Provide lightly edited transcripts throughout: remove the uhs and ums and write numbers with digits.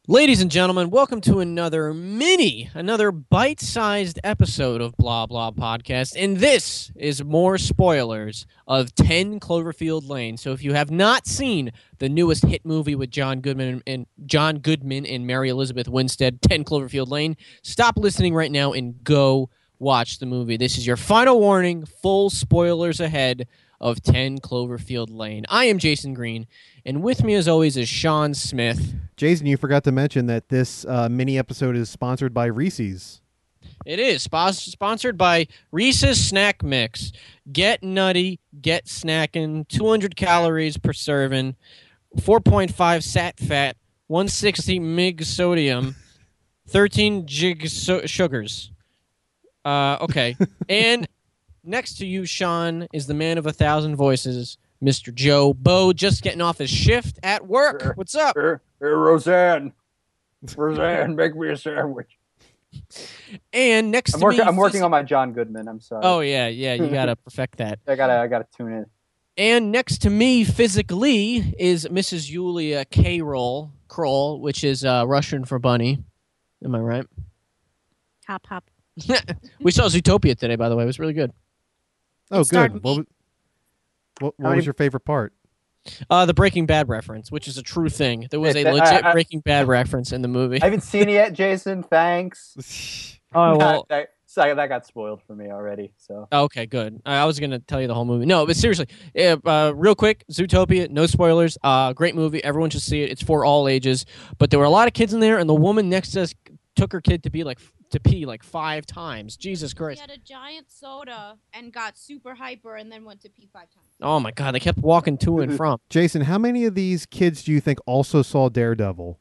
Ladies and gentlemen, welcome to another bite-sized episode of Blah Blah Podcast, and this is more spoilers of 10 Cloverfield Lane. So if you have not seen the newest hit movie with John Goodman and Mary Elizabeth Winstead, 10 Cloverfield Lane, stop listening right now and go watch the movie. This is your final warning, full spoilers ahead of 10 Cloverfield Lane. I am Jason Green, and with me as always is Sean Smith. Jason, you forgot to mention that this mini episode is sponsored by Reese's. It is sponsored by Reese's Snack Mix. Get nutty, get snacking, 200 calories per serving, 4.5 sat fat, 160 mig sodium, 13 jig sugars. Okay. And next to you, Sean, is the man of 1,000 voices, Mr. Joe Bo, just getting off his shift at work. What's up? Here, Roseanne. Roseanne, make me a sandwich. And next I'm to me, working on my John Goodman. I'm sorry. Oh yeah, you gotta perfect that. I gotta tune in. And next to me, physically, is Mrs. Yulia Kroll, which is Russian for bunny. Am I right? Hop, hop. We saw Zootopia today, by the way. It was really good. Oh, started good. What was your favorite part? The Breaking Bad reference, which is a true thing. There was a legit Breaking Bad reference in the movie. I haven't seen it yet, Jason. Thanks. Oh, well. That got spoiled for me already. So Okay, good. I was going to tell you the whole movie. No, but seriously, real quick, Zootopia, no spoilers. Great movie. Everyone should see it. It's for all ages. But there were a lot of kids in there, and the woman next to us took her kid to pee like 5 times. Jesus Christ. He had a giant soda and got super hyper and then went to pee 5 times. Oh, my God. They kept walking to and from. Jason, how many of these kids do you think also saw Daredevil?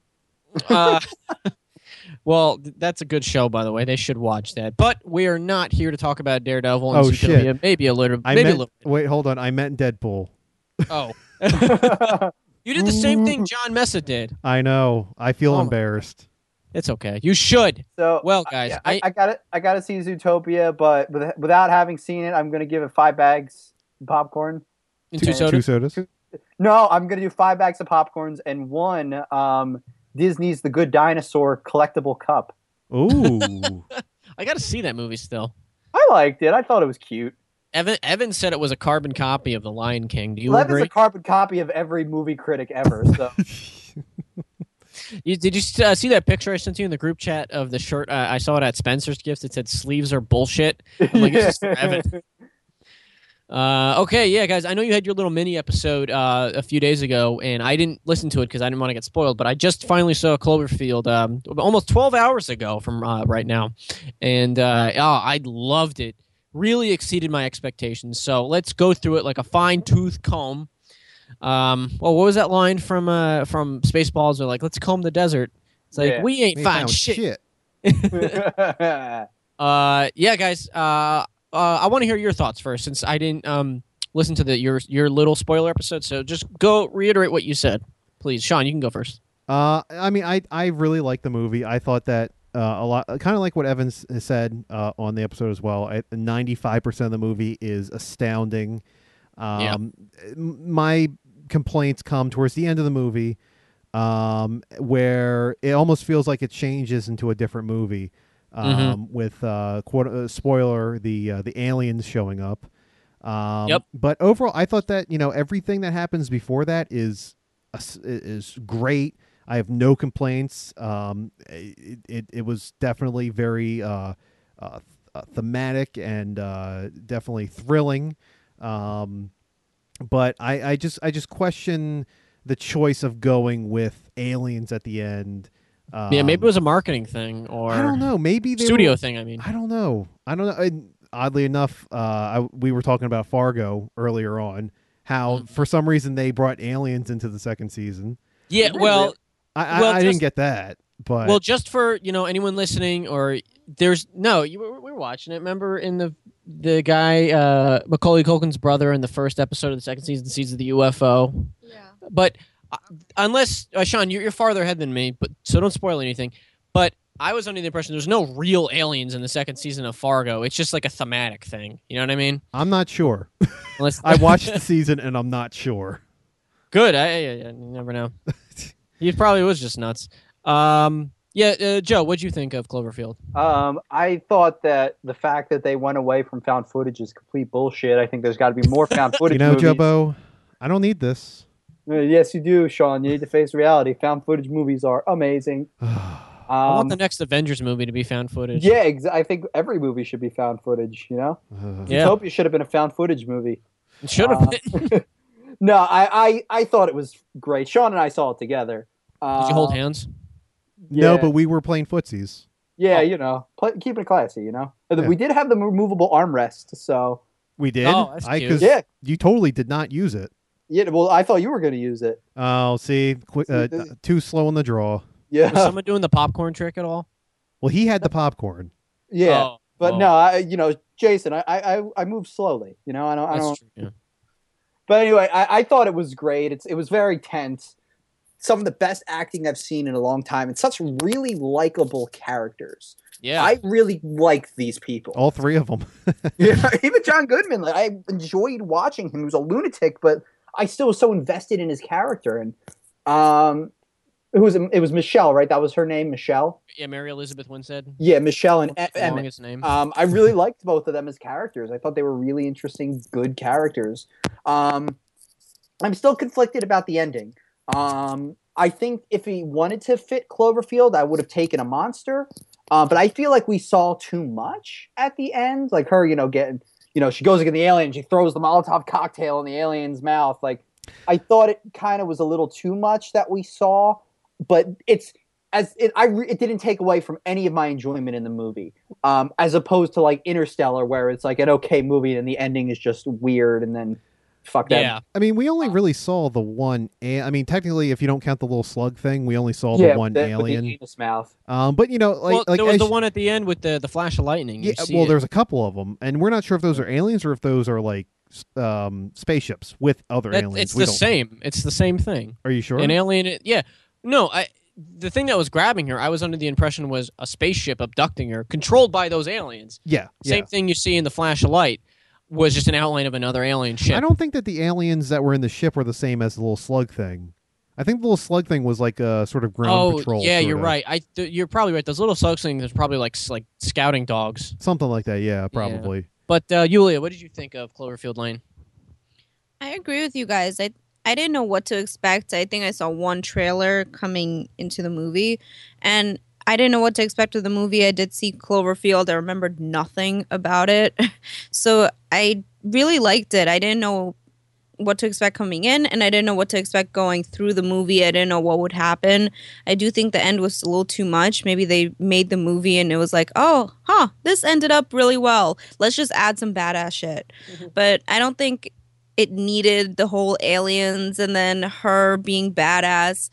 Well, that's a good show, by the way. They should watch that. But we are not here to talk about Daredevil and Oh, Zootopia. shit. Maybe a little. Wait, hold on. I meant Deadpool. Oh. You did the same thing John Mesa did. I know. I feel Oh my- embarrassed. It's okay. You should. So Well, guys, I gotta see Zootopia, but without having seen it, I'm gonna give it 5 bags of popcorn. In Two two sodas. sodas. No, I'm gonna do 5 bags of popcorns and one Disney's The Good Dinosaur collectible cup. Ooh. I got to see that movie still. I liked it. I thought it was cute. Evan said it was a carbon copy of The Lion King. Do you Lev is agree? a carbon copy of every movie critic ever. So Did you see that picture I sent you in the group chat of the shirt? I saw it at Spencer's Gifts. It said sleeves are bullshit. I'm like, it's just for Evan. Okay, yeah, guys. I know you had your little mini episode a few days ago, and I didn't listen to it because I didn't want to get spoiled. But I just finally saw Cloverfield almost 12 hours ago from right now, and I loved it. Really exceeded my expectations. So let's go through it like a fine-tooth comb. Well, what was that line from Spaceballs? They're like, "Let's comb the desert." It's like we ain't We fine found shit. Yeah, guys. I want to hear your thoughts first, since I didn't listen to your little spoiler episode. So just go reiterate what you said, please. Sean, you can go first. I mean, I really liked the movie. I thought that a lot, kind of like what Evans has said on the episode as well. 95% of the movie is astounding. My complaints come towards the end of the movie, where it almost feels like it changes into a different movie. With spoiler, the aliens showing up. Yep. But overall, I thought that everything that happens before that is great. I have no complaints. It was definitely very thematic and definitely thrilling. But I just question the choice of going with aliens at the end. Yeah, maybe it was a marketing thing, or I don't know. Maybe they studio thing. I mean, I don't know. And oddly enough, we were talking about Fargo earlier on. How for some reason they brought aliens into the second season. yeah. Well, I didn't get that, but well, just for anyone listening, or we were watching it. Remember in the guy Macaulay Culkin's brother in the first episode of the second season sees the UFO. Yeah. But unless Sean, you're farther ahead than me, but so don't spoil anything. But I was under the impression there's no real aliens in the second season of Fargo. It's just like a thematic thing. You know what I mean? I'm not sure. Unless I watched the season and I'm not sure. Good. I you never know. He probably was just nuts. Joe, what'd you think of Cloverfield? I thought that the fact that they went away from found footage is complete bullshit. I think there's got to be more found footage. You know, movies. Jobo, I don't need this. Yes, you do, Sean. You need to face reality. Found footage movies are amazing. I want the next Avengers movie to be found footage. Yeah, I think every movie should be found footage. You know, Yeah. Utopia should have been a found footage movie. It should have been. No, I thought it was great. Sean and I saw it together. Did you hold hands? No, Yeah. but we were playing footsies. Yeah, you know, keep it classy. You know, Yeah. we did have the removable armrest, so We did. Oh, that's cute. Because Yeah. you totally did not use it. yeah. Well, I thought you were going to use it. Oh, see, too slow on the draw. Yeah, Was someone doing the popcorn trick at all? Well, he had the popcorn. yeah. Oh, But oh, no, Jason, I move slowly. You know, I that's don't. true. Yeah. But anyway, I thought it was great. It was very tense. Some of the best acting I've seen in a long time, and such really likable characters. Yeah. I really liked these people. All three of them. Yeah, even John Goodman. Like, I enjoyed watching him. He was a lunatic, but I still was so invested in his character. And it was Michelle, right? That was her name, Michelle. Yeah, Mary Elizabeth Winstead. Yeah, Michelle and What's the Emmett. longest name? I really liked both of them as characters. I thought they were really interesting, good characters. I'm still conflicted about the ending. I think if he wanted to fit Cloverfield, I would have taken a monster. But I feel like we saw too much at the end. Like her, getting, she goes against the alien, she throws the Molotov cocktail in the alien's mouth. Like, I thought it kind of was a little too much that we saw, but it didn't take away from any of my enjoyment in the movie. As opposed to like Interstellar, where it's like an okay movie and the ending is just weird and then fuck that. Yeah. I mean, we only really saw the one. I mean, technically, if you don't count the little slug thing, we only saw the one with alien. the anus mouth. But Well, there was the one at the end with the flash of lightning. You Yeah, see well, it. there's a couple of them, and we're not sure if those are aliens or if those are like spaceships with other aliens. It's We the don't- same. It's the same thing. Are you sure? An alien. Yeah. No, the thing that was grabbing her, I was under the impression was a spaceship abducting her, controlled by those aliens. Yeah. Same thing you see in the flash of light was just an outline of another alien ship. I don't think that the aliens that were in the ship were the same as the little slug thing. I think the little slug thing was like a sort of ground patrol. yeah, sorta. you're right. You're probably right. Those little slug things are probably like scouting dogs. Something like that. Yeah, probably. But Yulia, what did you think of Cloverfield Lane? I agree with you guys. I didn't know what to expect. I think I saw one trailer coming into the movie, and I didn't know what to expect of the movie. I did see Cloverfield. I remembered nothing about it. So I really liked it. I didn't know what to expect coming in, and I didn't know what to expect going through the movie. I didn't know what would happen. I do think the end was a little too much. Maybe they made the movie and it was like, this ended up really well. Let's just add some badass shit. But I don't think it needed the whole aliens and then her being badass.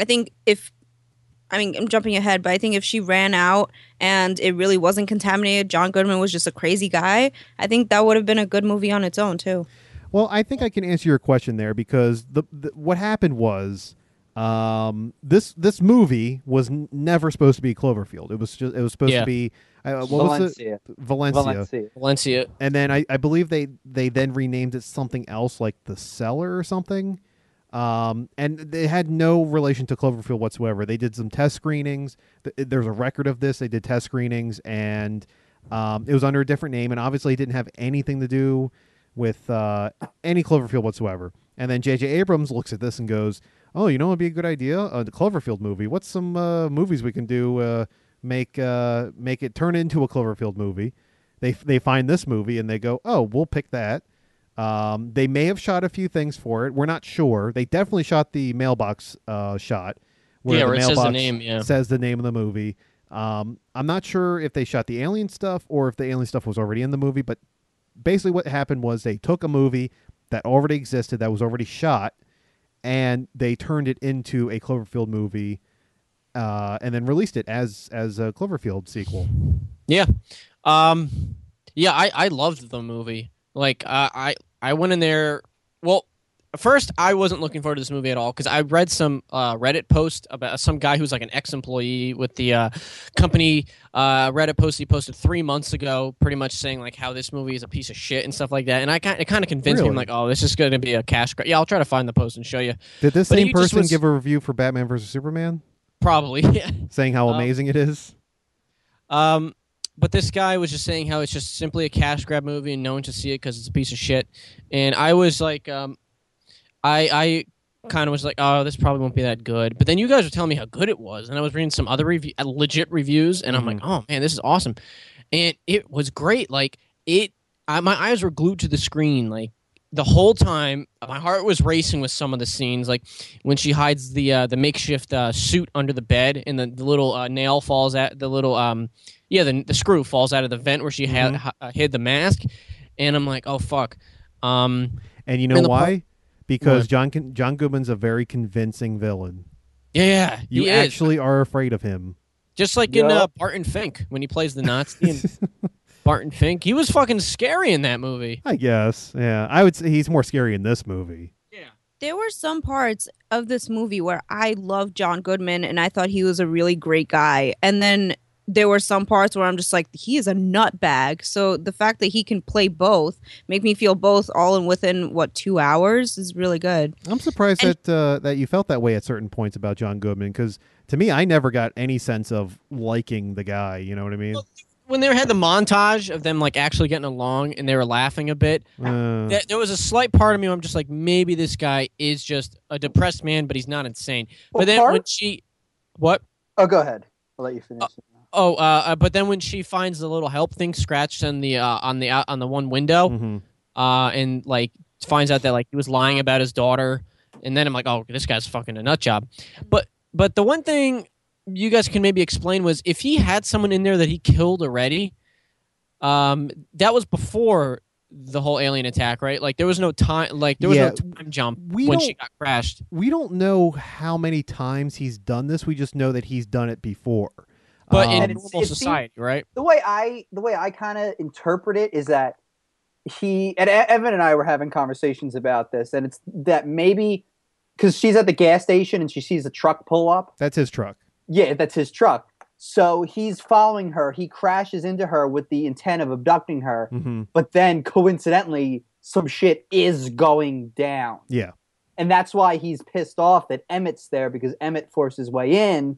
I'm jumping ahead, but I think if she ran out and it really wasn't contaminated, John Goodman was just a crazy guy, I think that would have been a good movie on its own, too. Well, I think I can answer your question there because the what happened was this movie was never supposed to be Cloverfield. It was supposed to be what was it? Valencia. And then I believe they then renamed it something else like The Cellar or something. And they had no relation to Cloverfield whatsoever. They did some test screenings. There's a record of this. They did test screenings, and it was under a different name, and obviously it didn't have anything to do with any Cloverfield whatsoever. And then J.J. Abrams looks at this and goes, "Oh, you know what would be a good idea? The Cloverfield movie. What's some movies we can do? Make it turn into a Cloverfield movie." They find this movie and they go, "Oh, we'll pick that." They may have shot a few things for it. We're not sure. They definitely shot the mailbox shot where the it mailbox says the name. Yeah. says the name of the movie. I'm not sure if they shot the alien stuff or if the alien stuff was already in the movie, but basically what happened was they took a movie that already existed, that was already shot, and they turned it into a Cloverfield movie and then released it as a Cloverfield sequel. Yeah. I loved the movie. Like, I went in there. Well, first, I wasn't looking forward to this movie at all because I read some Reddit post about some guy who's like an ex-employee with the company. Reddit post he posted 3 months ago, pretty much saying like how this movie is a piece of shit and stuff like that. And it kind of convinced me. I'm like, oh, this is going to be a cash grab. Yeah, I'll try to find the post and show you. Did this But same he just person was- give a review for Batman vs Superman? Probably. Yeah. saying how amazing it is. But this guy was just saying how it's just simply a cash grab movie and no one should see it because it's a piece of shit. And I was like, I kind of was like, oh, this probably won't be that good. But then you guys were telling me how good it was, and I was reading some other legit reviews, and I'm like, oh man, this is awesome. And it was great. Like my eyes were glued to the screen. Like the whole time, my heart was racing with some of the scenes. Like when she hides the makeshift suit under the bed, and the little nail falls at the little the screw falls out of the vent where she hid the mask, and I'm like, oh fuck. And you know why? Because John Goodman's a very convincing villain. Yeah, you actually are afraid of him. Just like in Barton Fink when he plays the Nazi. In Barton Fink, he was fucking scary in that movie. I guess, yeah. I would say he's more scary in this movie. Yeah, there were some parts of this movie where I loved John Goodman and I thought he was a really great guy, and then there were some parts where I'm just like, he is a nutbag. So the fact that he can play both, make me feel both all in within, 2 hours is really good. I'm surprised that you felt that way at certain points about John Goodman, because to me, I never got any sense of liking the guy. You know what I mean? Well, when they had the montage of them like actually getting along and they were laughing a bit, there was a slight part of me where I'm just like, maybe this guy is just a depressed man, but he's not insane. But then when she... What? Oh, go ahead. I'll let you finish. But then when she finds the little help thing scratched on the one window, and like finds out that like he was lying about his daughter, and then I'm like, oh, this guy's fucking a nut job. But the one thing you guys can maybe explain was if he had someone in there that he killed already, that was before the whole alien attack, right? Like there was no time, no time jump when she got crashed. We don't know how many times he's done this. We just know that he's done it before. But in normal society, right? The way I kind of interpret it is that Evan and I were having conversations about this, and it's that maybe because she's at the gas station and she sees a truck pull up. That's his truck. Yeah, that's his truck. So he's following her. He crashes into her with the intent of abducting her, but then coincidentally, some shit is going down. Yeah. And that's why he's pissed off that Emmett's there, because Emmett forced his way in.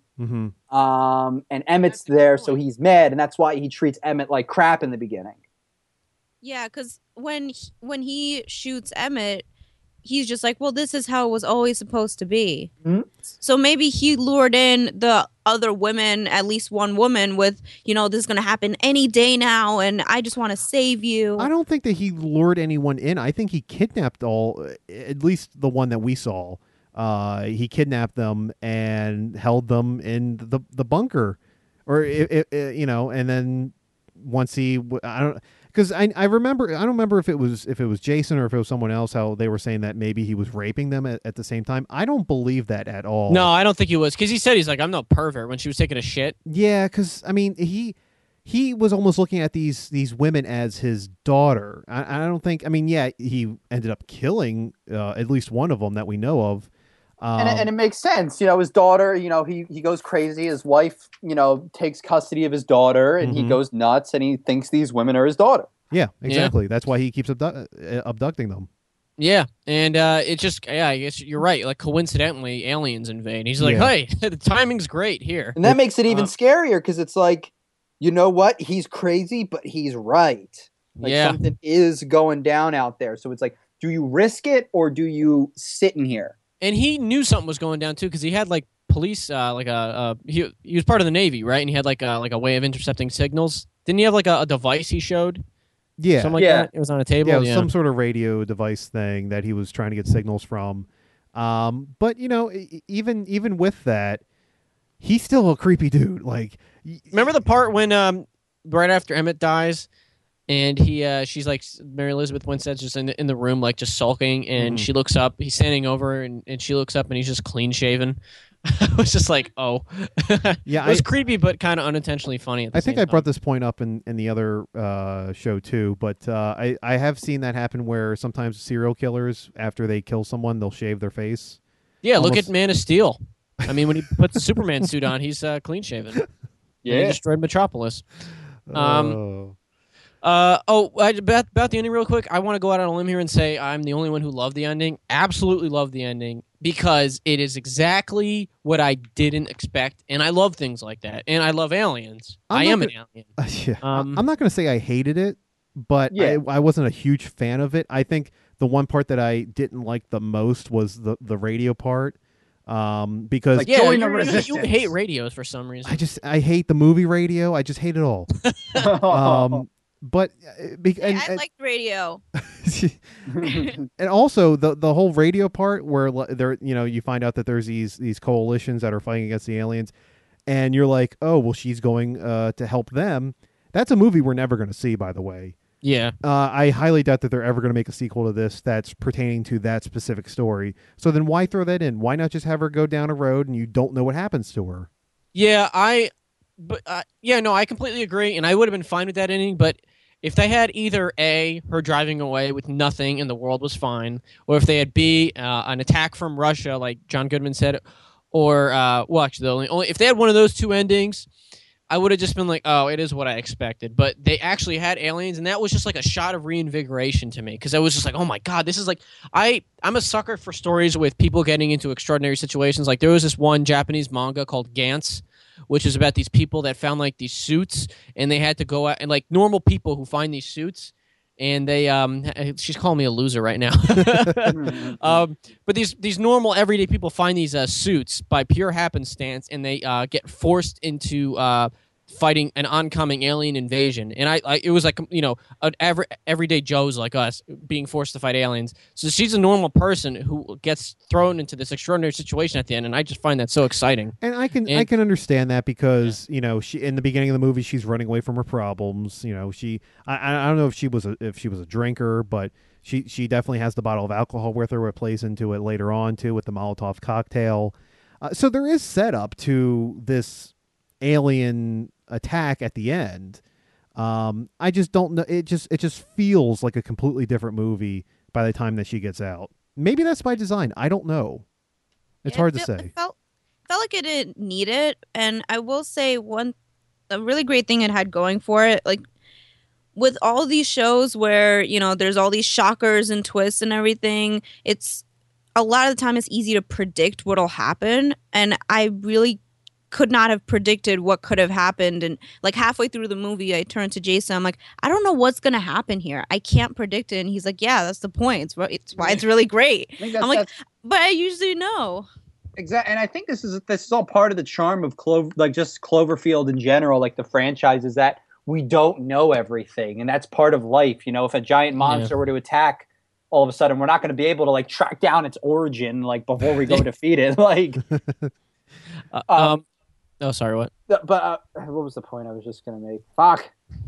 And Emmett's there, so he's mad, and that's why he treats Emmett like crap in the beginning. Yeah, because when he shoots Emmett, he's just like, well, this is how it was always supposed to be. So maybe he lured in the other women, at least one woman, with, this is going to happen any day now, and I just want to save you. I don't think that he lured anyone in. I think he kidnapped at least the one that we saw. He kidnapped them and held them in the bunker, or and then once because I don't remember if it was Jason or if it was someone else, how they were saying that maybe he was raping them at the same time. I don't believe that at all. No, I don't think he was, because he said he's like, I'm no pervert when she was taking a shit. Yeah, because I mean he was almost looking at these women as his daughter. I don't think. I mean, yeah, he ended up killing at least one of them that we know of. And it makes sense. His daughter, he goes crazy. His wife, takes custody of his daughter, and he goes nuts, and he thinks these women are his daughter. Yeah, exactly. Yeah. That's why he keeps abducting them. Yeah, and I guess you're right. Like, coincidentally, aliens invade. He's like, hey, the timing's great here. And that makes it even scarier, because it's like, you know what? He's crazy, but he's right. Like, something is going down out there. So it's like, do you risk it, or do you sit in here? And he knew something was going down too, because he had like police, he was part of the Navy, right? And he had like a way of intercepting signals. Didn't he have like a device he showed? Yeah, something like that. It was on a table. Yeah, it was some sort of radio device thing that he was trying to get signals from. But even with that, he's still a creepy dude. Like, remember the part when right after Emmett dies, and she's like, Mary Elizabeth Winstead's just in the room, like just sulking, and she looks up. He's standing over, and she looks up, and he's just clean shaven. I was just like, oh, yeah, it was creepy, but kind of unintentionally funny. At the same time. I brought this point up in the other show too, but I have seen that happen where sometimes serial killers, after they kill someone, they'll shave their face. Yeah, look at Man of Steel. I mean, when he puts the Superman suit on, he's clean shaven. Yeah, he destroyed Metropolis. About the ending real quick. I want to go out on a limb here and say I'm the only one who loved the ending. Absolutely loved the ending because it is exactly what I didn't expect, and I love things like that. And I love aliens. I am an alien. Yeah. I'm not going to say I hated it, but I wasn't a huge fan of it. I think the one part that I didn't like the most was the radio part. Because like, you hate radios for some reason. I hate the movie Radio. I just hate it all. But I liked radio. And also the whole radio part where there, you find out that there's these coalitions that are fighting against the aliens, and you're like, oh well, she's going to help them. That's a movie we're never going to see, by the way. Yeah. I highly doubt that they're ever going to make a sequel to this that's pertaining to that specific story. So then why throw that in? Why not just have her go down a road and you don't know what happens to her? Yeah, I completely agree, and I would have been fine with that ending, but if they had either A, her driving away with nothing and the world was fine, or if they had B, an attack from Russia, like John Goodman said, or, actually, if they had one of those two endings, I would have just been like, oh, it is what I expected. But they actually had aliens, and that was just like a shot of reinvigoration to me, because I was just like, oh my God, this is like, I'm a sucker for stories with people getting into extraordinary situations. Like there was this one Japanese manga called Gantz, which is about these people that found like these suits, and they had to go out, and like normal people who find these suits, and they she's calling me a loser right now. But these normal everyday people find these suits by pure happenstance, and they get forced into fighting an oncoming alien invasion. And it was like, an everyday Joes like us being forced to fight aliens. So she's a normal person who gets thrown into this extraordinary situation at the end, and I just find that so exciting. And I can understand that because she, in the beginning of the movie, she's running away from her problems. I don't know if she was a drinker, but she definitely has the bottle of alcohol with her. What plays into it later on too with the Molotov cocktail. So there is setup to this alien attack at the end. I just don't know. It just feels like a completely different movie by the time that she gets out. Maybe that's by design. I don't know. It's hard to say. It felt like it didn't need it, and I will say a really great thing it had going for it, like with all these shows where there's all these shockers and twists and everything. It's a lot of the time it's easy to predict what'll happen, and I really could not have predicted what could have happened. And like halfway through the movie, I turned to Jason. I'm like, I don't know what's going to happen here. I can't predict it. And he's like, yeah, that's the point. It's why it's really great. I'm like, but I usually know. Exactly. And I think this is all part of the charm of just Cloverfield in general, like the franchise, is that we don't know everything. And that's part of life. If a giant monster were to attack, all of a sudden we're not going to be able to like track down its origin like before we go defeat it. Like oh, sorry, what? But what was the point I was just going to make? Fuck.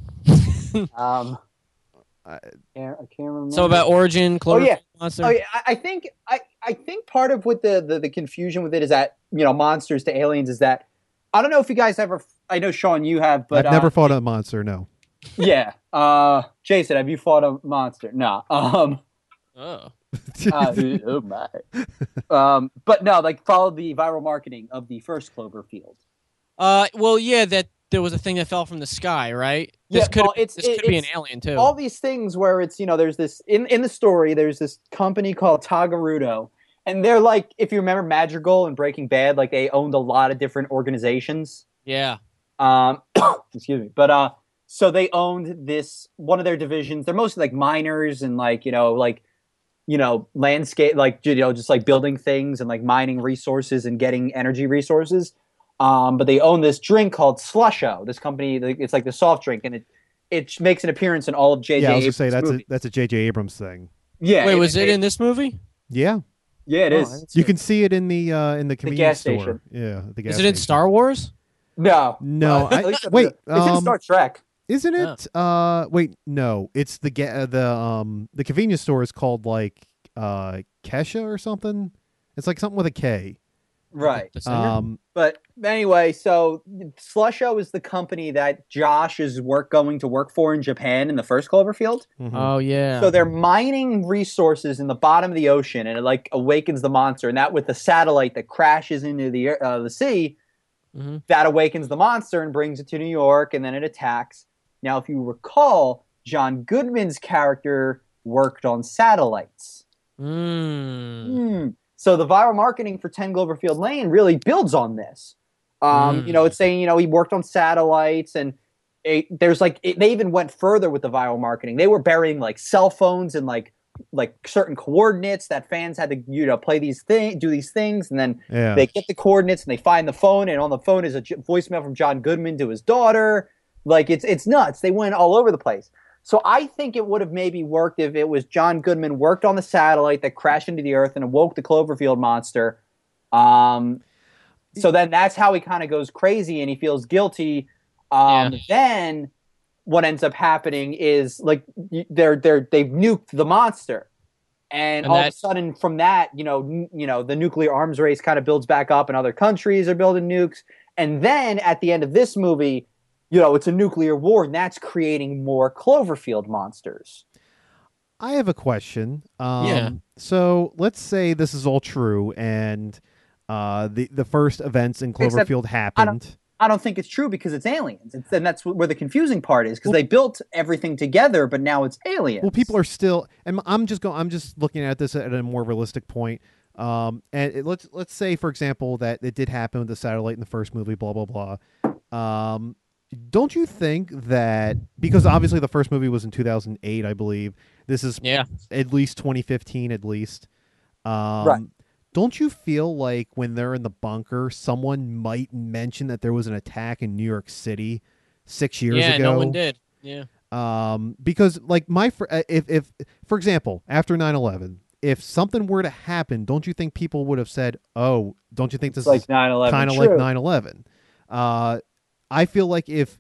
I can't remember. So about origin, Cloverfield monster? Oh, yeah. I think part of what the confusion with it is that, monsters to aliens is that, I don't know if you guys I know, Sean, you have, but... I've never fought a monster, no. Yeah. Jason, have you fought a monster? No. Oh my. But no, like follow the viral marketing of the first Cloverfield. Well, yeah, that there was a thing that fell from the sky, right? This could be an alien too. All these things where it's there's this in the story. There's this company called Tagarudo, and they're like, if you remember Madrigal and Breaking Bad, like they owned a lot of different organizations. Yeah. Excuse me, but so they owned this one of their divisions. They're mostly like miners and landscape, just like building things and like mining resources and getting energy resources. But they own this drink called Slusho. This company, it's like the soft drink, and it makes an appearance in all of J.J. Yeah, I was going to say that's a J.J. Abrams thing. Yeah. Wait, was it in this movie? Yeah. Yeah, it is. You can see it in the convenience gas store. station. Yeah, the gas Is it in Star Wars? No. Wait. It's in Star Trek. Isn't it? Wait, no. It's the convenience store is called like Kesha or something. It's like something with a K. Right. But anyway, so Slusho is the company that Josh is going to work for in Japan in the first Cloverfield. Mm-hmm. Oh yeah. So they're mining resources in the bottom of the ocean, and it like awakens the monster. And that with the satellite that crashes into the sea, that awakens the monster and brings it to New York, and then it attacks. Now, if you recall, John Goodman's character worked on satellites. So the viral marketing for 10 Cloverfield Lane really builds on this. It's saying, he worked on satellites, and there's they even went further with the viral marketing. They were burying like cell phones and like certain coordinates that fans had to, play do these things. And then they get the coordinates and they find the phone, and on the phone is a voicemail from John Goodman to his daughter. Like it's nuts. They went all over the place. So I think it would have maybe worked if it was John Goodman worked on the satellite that crashed into the earth and awoke the Cloverfield monster. So then that's how he kind of goes crazy and he feels guilty. Then what ends up happening is they've nuked the monster. And all of a sudden from that, the nuclear arms race kind of builds back up and other countries are building nukes. And then at the end of this movie, it's a nuclear war, and that's creating more Cloverfield monsters. I have a question. So let's say this is all true, and the first events in Cloverfield happened. I don't think it's true because it's aliens, and that's where the confusing part is, because they built everything together, but now it's aliens. Well, people are still, and I'm just looking at this at a more realistic point. Let's say, for example, that it did happen with the satellite in the first movie, blah blah blah. Don't you think that, because obviously the first movie was in 2008, I believe, this is at least 2015 at least. Right. Don't you feel like when they're in the bunker, someone might mention that there was an attack in New York City 6 years ago? Yeah, no one did. Yeah. Because like if for example, after 9/11, if something were to happen, don't you think people would have said, "Oh, don't you think this is kind of like 9/11?" I feel like if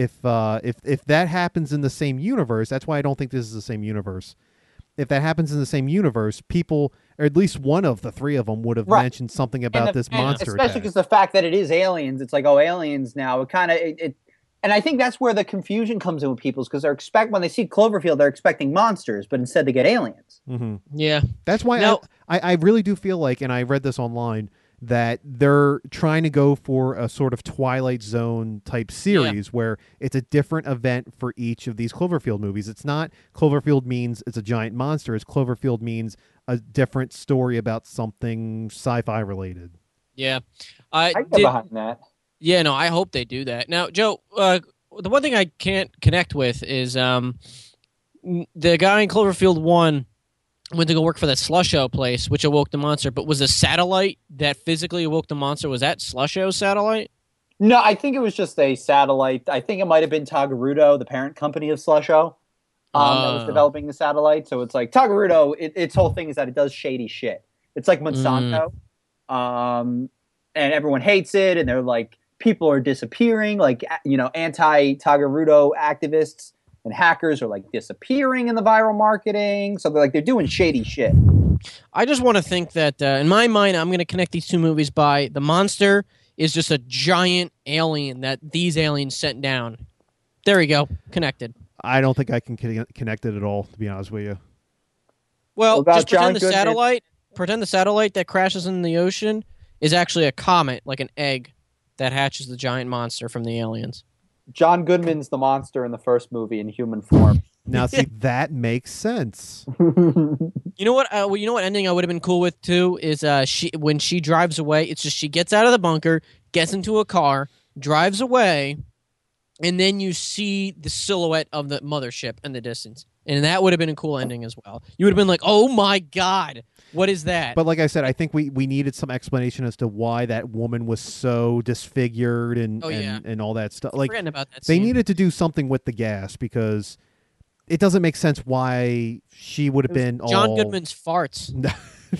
that happens in the same universe, that's why I don't think this is the same universe. If that happens in the same universe, people, or at least one of the three of them, would have mentioned something about this monster attack. Especially because the fact that it is aliens, it's like, oh, aliens now. And I think that's where the confusion comes in with people, because when they see Cloverfield, they're expecting monsters, but instead they get aliens. Mm-hmm. Yeah, that's why I really do feel like, and I read this online, that they're trying to go for a sort of Twilight Zone type series where it's a different event for each of these Cloverfield movies. It's not Cloverfield means it's a giant monster. It's Cloverfield means a different story about something sci-fi related. Yeah. I get behind that. Yeah, no, I hope they do that. Now, Joe, the one thing I can't connect with is the guy in Cloverfield 1 went to go work for that Slusho place, which awoke the monster. But was the satellite that physically awoke the monster, was that Slusho's satellite? No, I think it was just a satellite. I think it might have been Toggerudo, the parent company of Slusho, that was developing the satellite. So it's like Toggerudo, its whole thing is that it does shady shit. It's like Monsanto. And everyone hates it, and they're like, people are disappearing, like, anti-Toggerudo activists and hackers are like disappearing in the viral marketing. So they're doing shady shit. I just want to think that in my mind, I'm going to connect these two movies by the monster is just a giant alien that these aliens sent down. There we go. Connected. I don't think I can connect it at all, to be honest with you. Well, just pretend the satellite that crashes in the ocean is actually a comet, like an egg that hatches the giant monster from the aliens. John Goodman's the monster in the first movie in human form. Now, see, that makes sense. You know what? You know what ending I would have been cool with too is when she drives away. It's just she gets out of the bunker, gets into a car, drives away, and then you see the silhouette of the mothership in the distance. And that would have been a cool ending as well. You would have been like, "Oh my god, what is that?" But like I said, I think we needed some explanation as to why that woman was so disfigured and all that stuff. Like, about that they scene. needed to do something with the gas, because it doesn't make sense why she would have been John Goodman's farts. And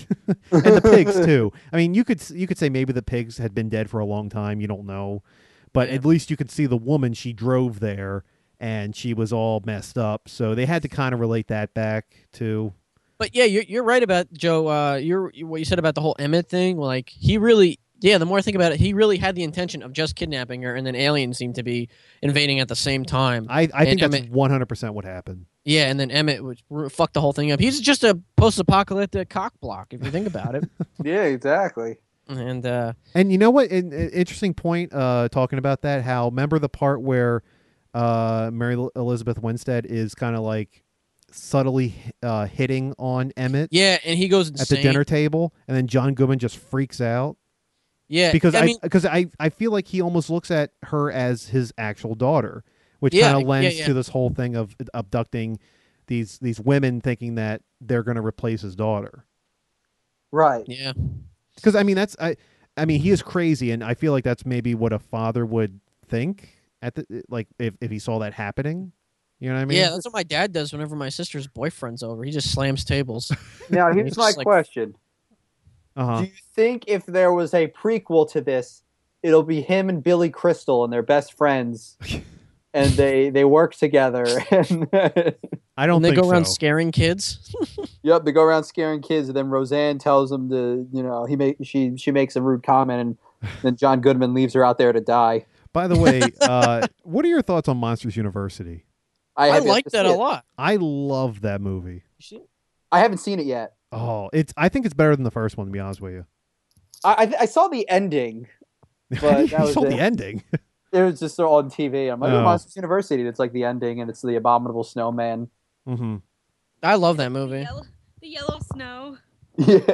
the pigs too. I mean, you could say maybe the pigs had been dead for a long time. You don't know, but at least you could see the woman. She drove there, and she was all messed up. So they had to kind of relate that back to. But yeah, you're right about Joe. What you said about the whole Emmett thing. Like, he really, the more I think about it, he really had the intention of just kidnapping her, and then aliens seemed to be invading at the same time. I think that's 100% what happened. Yeah, and then Emmett would fuck the whole thing up. He's just a post-apocalyptic cockblock, if you think about it. Yeah, exactly. And you know what? An interesting point talking about that. How, remember the part where Mary Elizabeth Winstead is kind of like subtly hitting on Emmett. Yeah, and he goes insane at the dinner table, and then John Goodman just freaks out. Yeah, because I feel like he almost looks at her as his actual daughter, which kind of lends to this whole thing of abducting these women, thinking that they're going to replace his daughter. Right. Yeah. Because I mean he is crazy, and I feel like that's maybe what a father would think at the if he saw that happening. You know what I mean? Yeah, that's what my dad does whenever my sister's boyfriend's over. He just slams tables. Now here's my question. Uh-huh. Do you think if there was a prequel to this, it'll be him and Billy Crystal and they're best friends, and they work together? And I don't. And they think go around so. scaring kids. Yep, they go around scaring kids, and then Roseanne tells him to, she makes a rude comment, and then John Goodman leaves her out there to die. By the way, what are your thoughts on Monsters University? I like that a lot. I love that movie. I haven't seen it yet. Oh, I think it's better than the first one, to be honest with you. I saw the ending, but that was the ending. It was just on TV. I'm like, Monsters University. And it's like the ending, and it's the abominable snowman. Mm-hmm. I love that movie. The yellow snow. Yeah.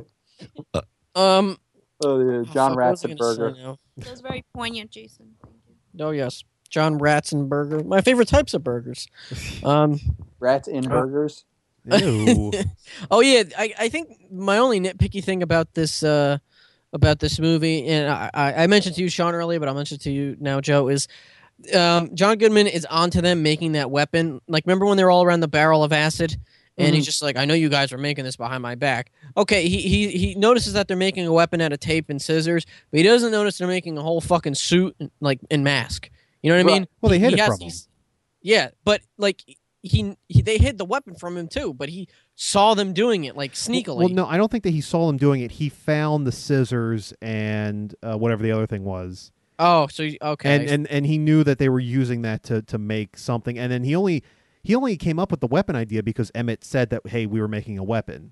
Oh yeah, John Ratzenberger. That was very poignant, Jason. Thank you. Oh yes, John Ratzenberger. My favorite types of burgers. Rats in burgers. Ew. Oh yeah, I think my only nitpicky thing about this movie, and I mentioned to you, Sean, earlier, but I'll mention it to you now, Joe, is John Goodman is onto them making that weapon. Like, remember when they're all around the barrel of acid? And he's just like, I know you guys are making this behind my back. Okay, he notices that they're making a weapon out of tape and scissors, but he doesn't notice they're making a whole fucking suit and mask. You know what I mean? Well, they hid it from him. Yeah, but like they hid the weapon from him too, but he saw them doing it like sneakily. Well, no, I don't think that he saw them doing it. He found the scissors and whatever the other thing was. Oh, so okay, and he knew that they were using that to make something, and then he only came up with the weapon idea because Emmett said that, hey, we were making a weapon.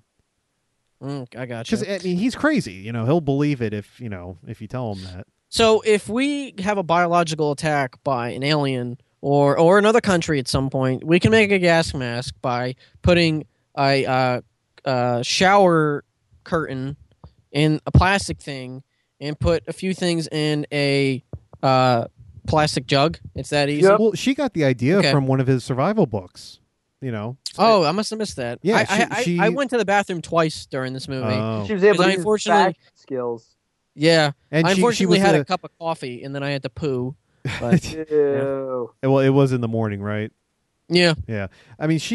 I got you. Because I mean, he's crazy. He'll believe it if you tell him that. So if we have a biological attack by an alien or another country at some point, we can make a gas mask by putting a shower curtain in a plastic thing and put a few things in a plastic jug. It's that easy. Yep. Well, she got the idea from one of his survival books. Oh, I must have missed that. Yeah, I went to the bathroom twice during this movie. Oh. She was able to use back skills. Yeah, and I unfortunately had a cup of coffee and then I had to poo. But, Ew. Well, it was in the morning, right? Yeah. Yeah. I mean,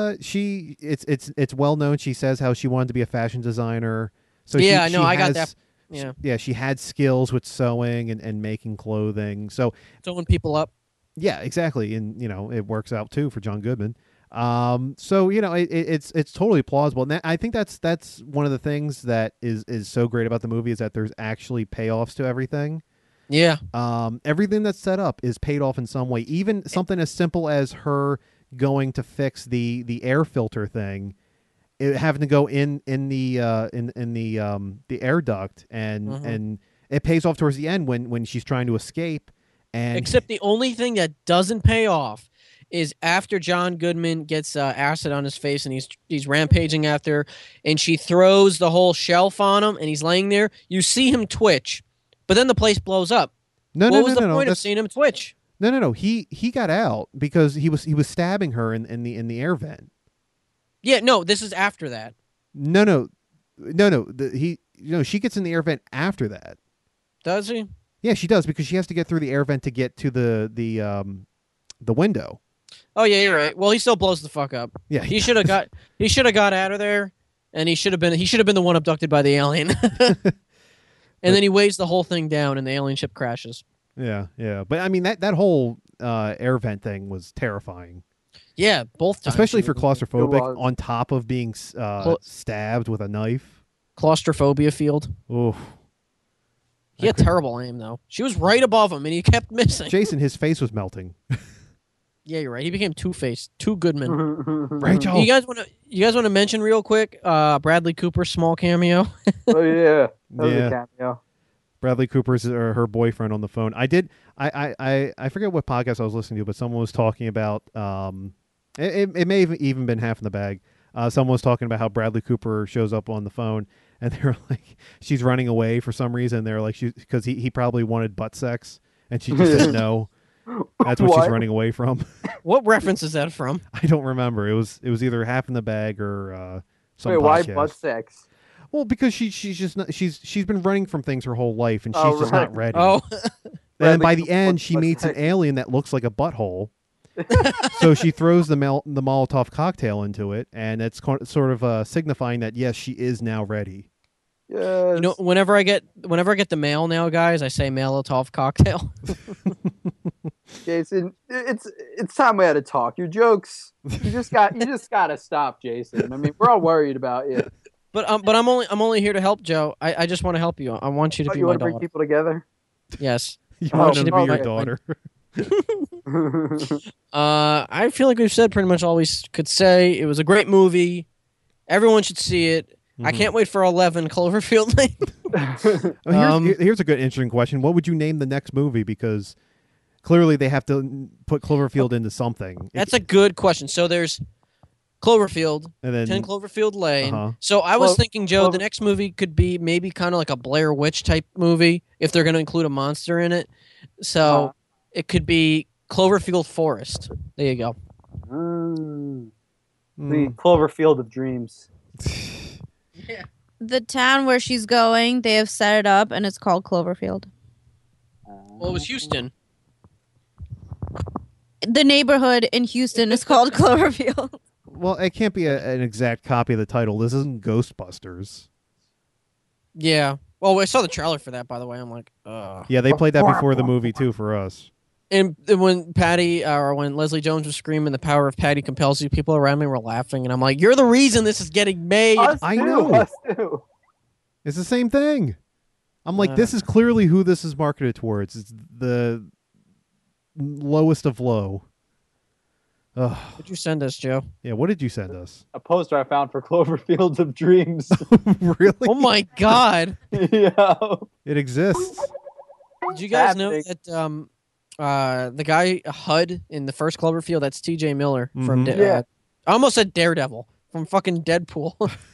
it's well known. She says how she wanted to be a fashion designer. So yeah, I know. I got that. Yeah. She had skills with sewing and making clothing. So sewing people up. Yeah, exactly. And it works out too for John Goodman. So it's totally plausible, and I think that's one of the things that is so great about the movie is that there's actually payoffs to everything. Yeah. Everything that's set up is paid off in some way. Even something as simple as her going to fix the air filter thing, having to go in the air duct, and it pays off towards the end when she's trying to escape. And except the only thing that doesn't pay off is after John Goodman gets acid on his face and he's rampaging after her, and she throws the whole shelf on him and he's laying there. You see him twitch, but then the place blows up. What was the point of seeing him twitch? No. He got out because he was stabbing her in the air vent. Yeah, no, this is after that. No. She gets in the air vent after that. Does he? Yeah, she does, because she has to get through the air vent to get to the window. Oh yeah, you're right. Well, he still blows the fuck up. Yeah, he should have got out of there, and he should have been the one abducted by the alien. And then he weighs the whole thing down, and the alien ship crashes. Yeah. But I mean that whole air vent thing was terrifying. Yeah, both times. Especially for claustrophobic, on top of being stabbed with a knife. Claustrophobia field. Oof. He had terrible aim, though. She was right above him, and he kept missing. Jason, his face was melting. Yeah, you're right. He became Two-Face, Two Goodman. Right, Joe? You guys want to mention real quick Bradley Cooper's small cameo? Oh yeah, that was a cameo. Bradley Cooper's her boyfriend on the phone. I I forget what podcast I was listening to, but someone was talking about it may have even been Half in the Bag. Someone was talking about how Bradley Cooper shows up on the phone, and they're like, she's running away for some reason. They're like, because he probably wanted butt sex, and she just said no. That's what she's running away from. What reference is that from? I don't remember. It was either Half in the Bag or some Wait, podcast. why butt sex? Well, because she's just not, she's been running from things her whole life, and she's just not ready. Oh, and by the end, she meets an alien that looks like a butthole. So she throws the Molotov cocktail into it, and it's sort of signifying that yes, she is now ready. Yes. You know, whenever I get the mail now, guys, I say Molotov cocktail. Jason, it's time we had to talk. Your jokes, you just gotta stop, Jason. I mean, we're all worried about you. But I'm only here to help, Joe. I just want to help you. I want you to be you my want to daughter. bring people together? Yes. You want you to to be be your my- daughter. I feel like we've said pretty much all we could say. It was a great movie. Everyone should see it. I can't wait for 11 Cloverfield Lane. Well, here's a good, interesting question. What would you name the next movie? Because clearly they have to put Cloverfield into something. That's a good question. So there's Cloverfield, And then 10 Cloverfield Lane. Uh-huh. So I was thinking, Joe, the next movie could be maybe kind of like a Blair Witch type movie if they're going to include a monster in it. So it could be Cloverfield Forest. There you go. The Cloverfield of Dreams. The town where she's going, they have set it up, and it's called Cloverfield. Well, it was Houston. The neighborhood in Houston is called Cloverfield. Well, it can't be an exact copy of the title. This isn't Ghostbusters. Yeah. Well, I saw the trailer for that, by the way. I'm like, ugh. Yeah, they played that before the movie too for us. And when when Leslie Jones was screaming, "The power of Patty compels you," people around me were laughing, and I'm like, "You're the reason this is getting made." I know. Us too. It's the same thing. I'm like, this is clearly who this is marketed towards. It's the lowest of low. Ugh. What'd you send us, Joe? Yeah, what did you send us? A poster I found for Cloverfield of Dreams. Really? Oh my God! Yeah. It exists. Did you guys know Happening. that the guy HUD in the first Cloverfield? That's T.J. Miller from. Mhm. Yeah. I almost said Daredevil from fucking Deadpool.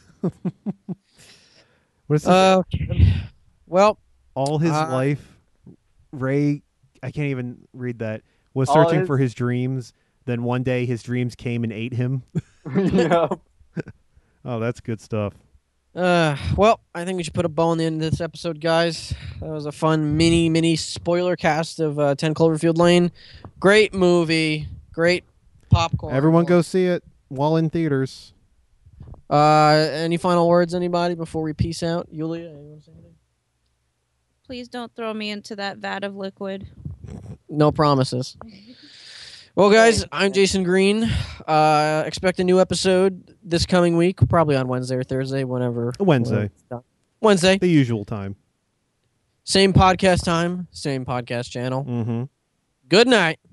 What is this? Well, All his life, Ray, I can't even read that, was All searching his- for his dreams. Then one day his dreams came and ate him. Yeah. Oh, that's good stuff. well, I think we should put a bow on the end of this episode, guys. That was a fun mini spoiler cast of 10 Cloverfield Lane. Great movie, great popcorn. Everyone go see it while in theaters. Any final words, anybody, before we peace out? Yulia, you want to say anything? Please don't throw me into that vat of liquid. No promises. Well, guys, I'm Jason Green. Expect a new episode this coming week, probably on Wednesday or Thursday, whenever. Wednesday. it's done. Wednesday. The usual time. Same podcast time, same podcast channel. Mm-hmm. Good night.